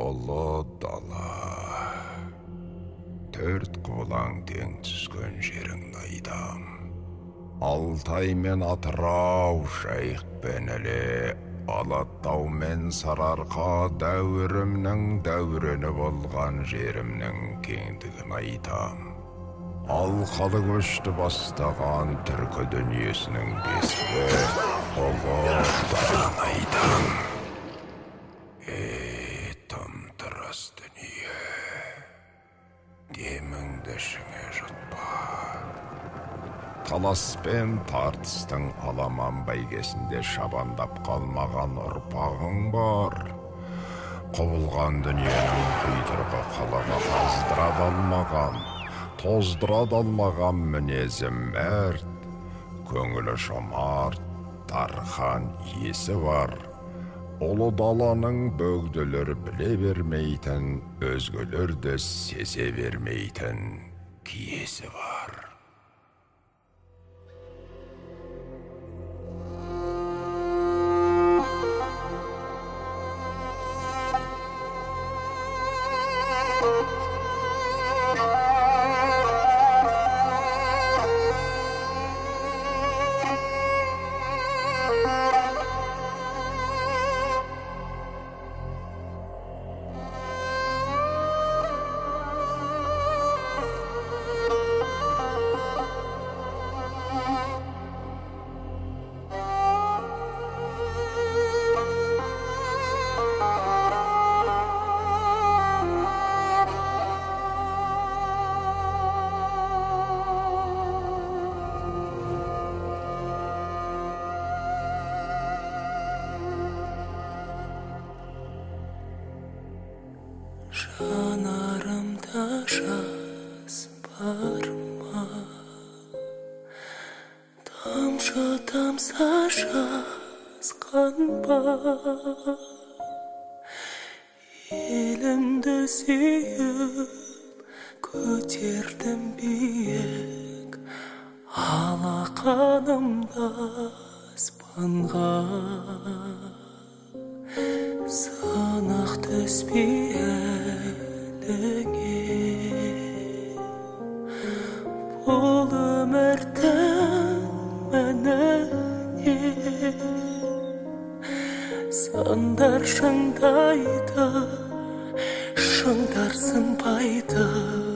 Ұлы дала, төрт құбылаң тең түскен жерің айдам. Алтай мен Атырау, Жайық пен Іле, Алатау мен Сарыарқа дәуірімнің дәурені болған жерімнің кеңдігін айтам. Алқалы көшті бастаған түркі дүниесінің бесігі ұлы даланы айтам. Тым-тырас дүние, деміңді ішіңе жұтпа. Талас пен тартыстың аламан бәйгесінде шабандап қалмаған ұрпағың бар. Құбылған дүниенің құйтырғы қалаға тоздыра алмаған мінезі мәрт, көңілі жомарт, дархан иесі бар. Ұлы даланың бөгделер біле бермейтін, өзгелерді сезе бермейтін киесі бар. Жанарымда жас бар ма? Тамшы-тамса жазған ба? Елімді сүйіп көтердім биік, алақанымда аспанға. Сынақ түспей әліңе, бұл өмірдің мәніне. Сандар шыңдайды, шыңдар сынбайды,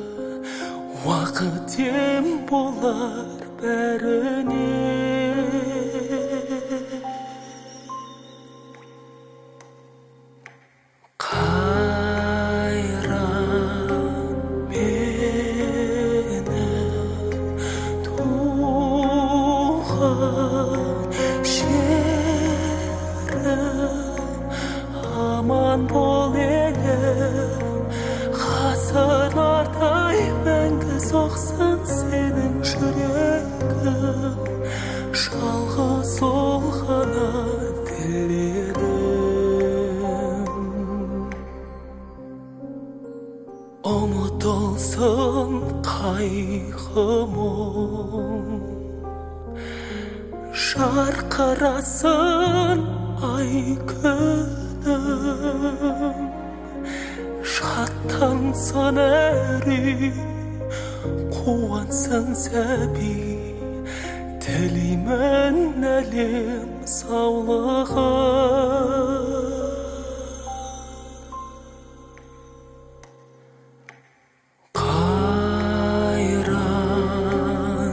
уақыт ем болар бәріне. Аман бол елім, ғасырлардай мәңгі соқсын сенің жүрегің. Жалғыз ол ғана тілерім. Ұмытылсын қайғы мұң, жарқырасын ай күнім. Шаттансын әр үй, қуансын сәби, тілеймін әлем саулығын. Қайран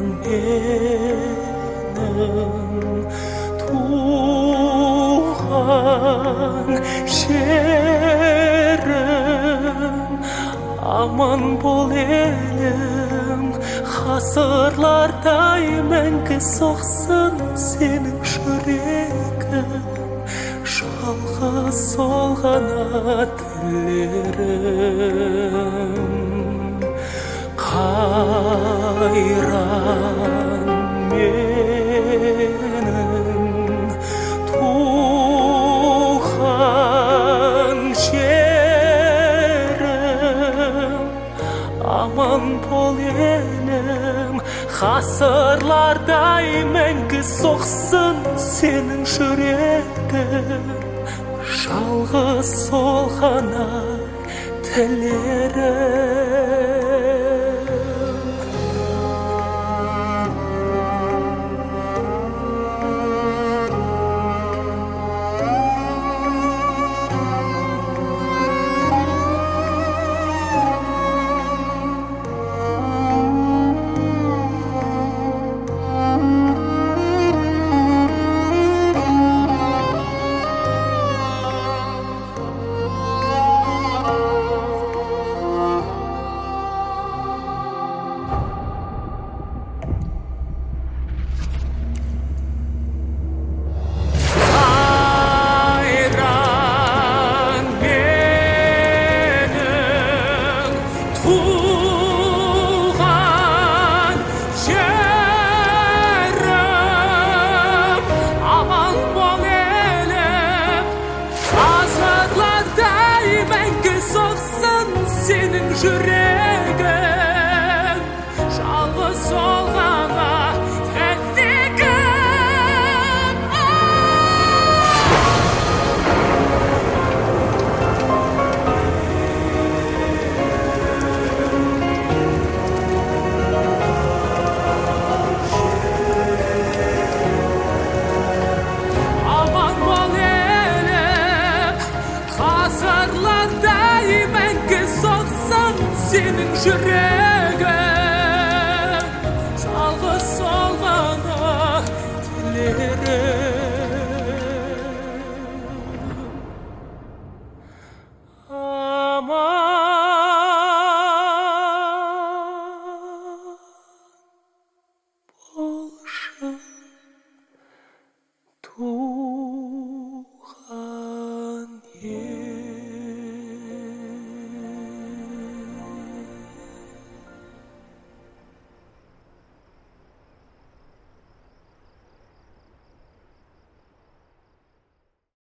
менің туған жерім, аман бол елім, ғасырлардай мәңгі соқсын сенің жүрегің. Жалғыз сол ғана тілерім. Қайран менің туған жерім, аман бол елім, ғасырлардай мәңгі соқсын сенің жүрегің. Жалғыз сол ғана Senin yüreğin жалғыз olғана тәттігім Aman бол елім ғасырларда мәңгі соқсын senin yüreğin жалғыз солғана тілерім Aman болшы